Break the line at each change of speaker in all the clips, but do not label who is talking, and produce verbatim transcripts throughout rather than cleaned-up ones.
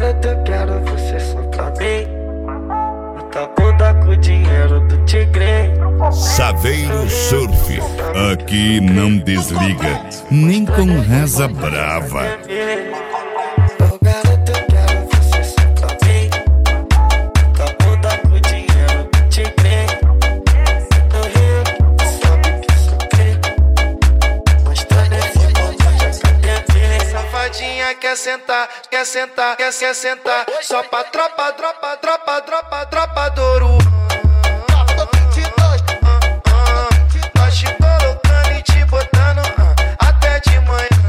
garota, eu quero você só pra mim. Tá bunda com o dinheiro do tigre.
Saveiro Surf, aqui não desliga, nem com reza brava.
Ô garota, eu quero você só pra mim. Tá bunda com o dinheiro do tigre. No Rio, sabe que sou crê. Mostrando esse monte de academia. Safadinha quer sentar, quer sentar, quer, quer sentar. Só pra tropa, tropa, tropa, tropa, tropa do ouro. Nós te colocando e te botando até de manhã.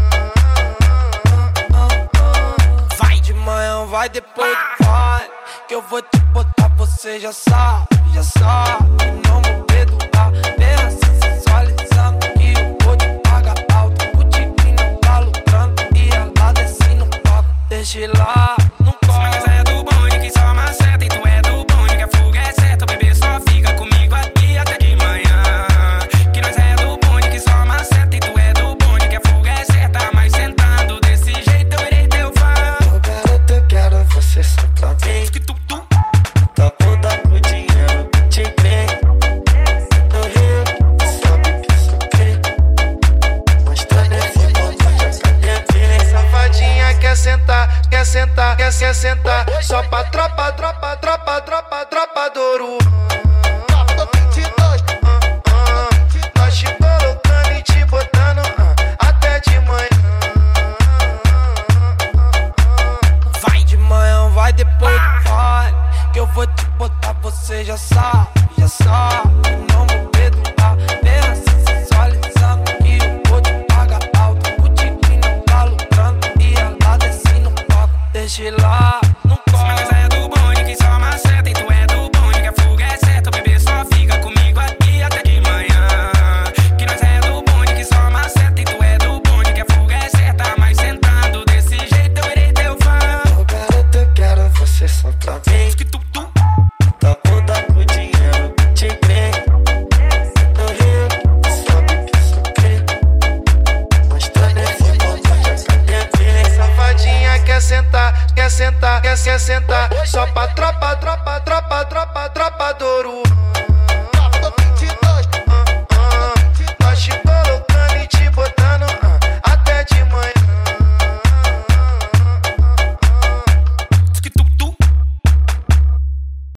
Vai de manhã, vai depois do pai, que eu vou te botar, você já sabe, já sabe. Não vou perdoar, bem assim sensualizando, que eu vou te pagar alto. O tigre não tá lucrando e ela desce no palco. Deixa ele lá, não corre.
Mas é do bonde que só maceta, e tu é do bonde que a fuga é certa. O bebê só fica comigo aqui até de manhã. Que nós é do bonde que só maceta, e tu é do bonde que a fuga é certa. Mas sentando desse jeito eu virei teu fã.
Ô garota, eu quero você só pra mim.
Que tu, tu.
Tá bunda com o dinheiro do tigre. No Rio, sabe que sou crê. Mostrando esse monte de academia. Safadinha quer sentar, quer sentar, quer, quer sentar. Só pra tropa, tropa, tropa, tropa, tropa do ouro. Nós te colocando e te botando até de manhã. Vai de manhã, vai depois do baile, que eu vou te botar, você já sabe, já sabe. Não vou perdoar, bem assim sensualizando, que eu vou te pagar alto. O tigre não tá lucrando e ela desce no palco. Deixa ele lá.